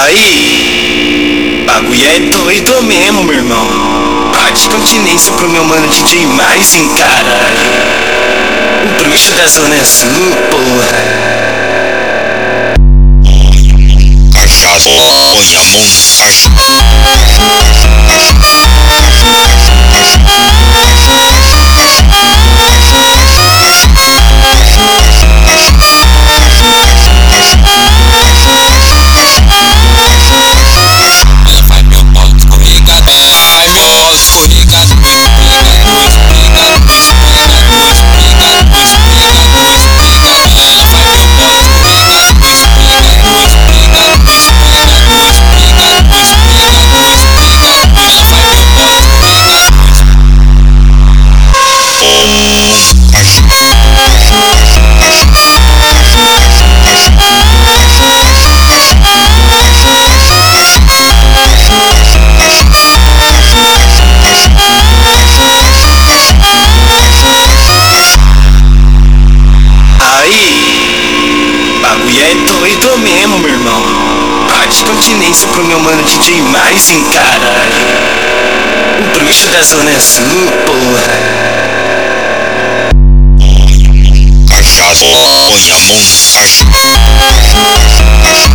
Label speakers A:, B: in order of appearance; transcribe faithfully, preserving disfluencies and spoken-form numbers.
A: Aí, bagulho é doido mesmo, meu irmão. Parte continência pro meu mano D J mais em caralho. O bruxo da Zona Sul, porra.
B: Cachaça, põe a mão na caixa.
A: Bagulho é doido mesmo, meu irmão. Parte continência pro meu mano D J mais em caralho. O bruxo da Zona Sul, porra.
B: Cachaça, põe a mão na caixa.